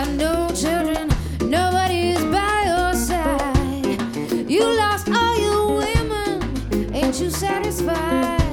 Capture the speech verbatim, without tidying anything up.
got no children, nobody's by your side. You lost all your women, ain't you satisfied?